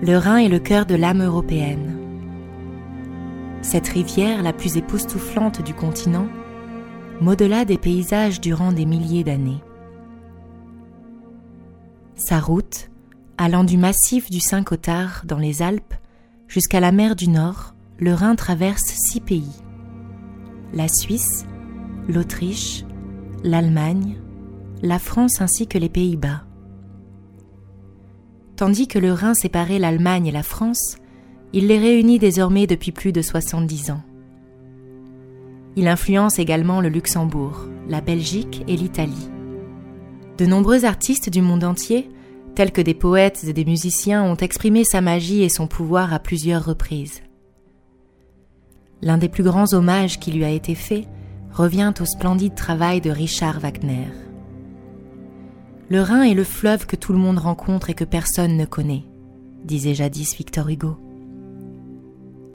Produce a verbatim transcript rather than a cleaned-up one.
Le Rhin est le cœur de l'âme européenne. Cette rivière, la plus époustouflante du continent, modela des paysages durant des milliers d'années. Sa route, allant du massif du Saint-Gothard dans les Alpes jusqu'à la mer du Nord, le Rhin traverse six pays: la Suisse, l'Autriche, l'Allemagne, la France ainsi que les Pays-Bas. Tandis que le Rhin séparait l'Allemagne et la France, il les réunit désormais depuis plus de soixante-dix ans. Il influence également le Luxembourg, la Belgique et l'Italie. De nombreux artistes du monde entier, tels que des poètes et des musiciens, ont exprimé sa magie et son pouvoir à plusieurs reprises. L'un des plus grands hommages qui lui a été fait revient au splendide travail de Richard Wagner. Le Rhin est le fleuve que tout le monde rencontre et que personne ne connaît, disait jadis Victor Hugo.